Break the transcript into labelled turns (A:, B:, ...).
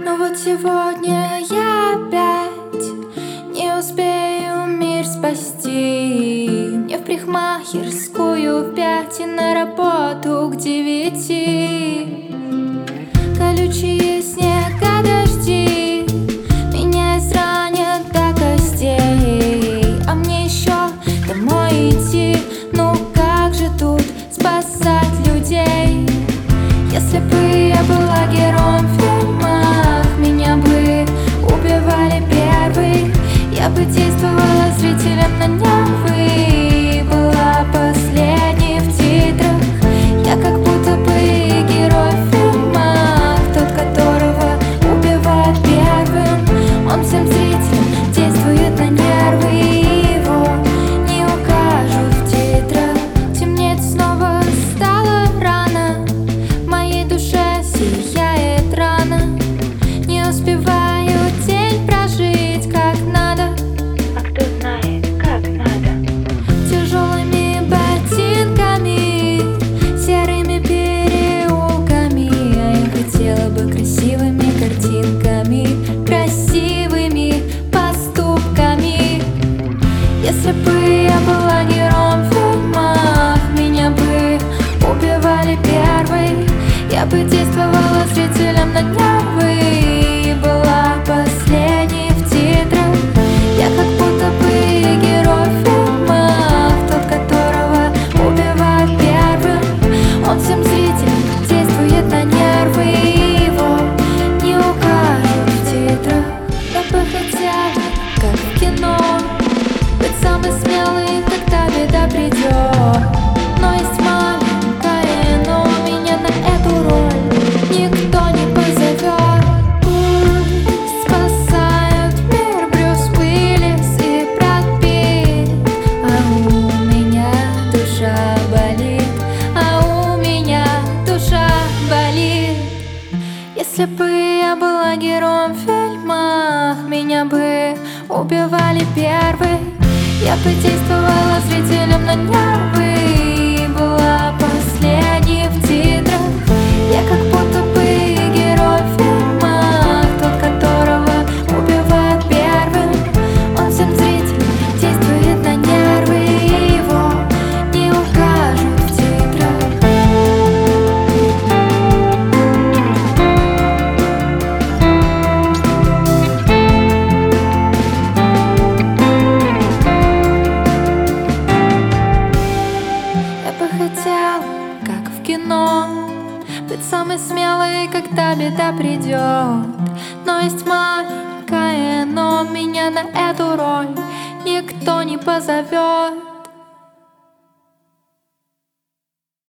A: Но вот сегодня я опять не успею мир спасти. Мне в парикмахерскую в 5 и на работу к 9. Колючие снега, дожди меня изранят до костей. А мне еще домой идти, ну как же тут спасать людей? Если бы я была героем в фильмах, меня бы убивали первой. Я бы действовала зрителям на нервы, была последней в титрах. Я как будто бы герой в фильмах, тот, которого убивают первым. Он всем зрителям действует на нервы, его не укажут в титрах. Темнеет снова, стало рано, в моей душе сияет рана. Не успеваю день прожить как надо,
B: а кто знает, как надо.
A: тяжелыми ботинками, серыми переулками. А я хотела бы красивыми картинками, красивыми поступками. Если бы я была героем в фильмах, меня бы убивали первой. Я бы действовала зрителям на нервы, была последней в титрах. Я как будто бы герой в фильмах, тот, которого убивают первым. Он всем зрителям действует на нервы, его не укажут в титрах. Я бы хотела, как в кино, быть самый смелый, когда беда придет. Но есть маленькое но, меня на эту роль никто не позовет. Пусть спасают мир Брюс Уиллис и Брэд Питт, а у меня душа болит, а у меня душа болит. Если бы я была героем в фильмах, меня бы убивали первой. Я бы действовала зрителям на нервы, была последней в титрах. Я как будто бы герой в фильмах, тот, которого убивают первым. Он всем зрителям действует на нервы, его не укажут в титрах. Я бы хотела, как в кино, быть самой смелой, когда беда придет. Но есть маленькое но, меня на эту роль никто не позовет.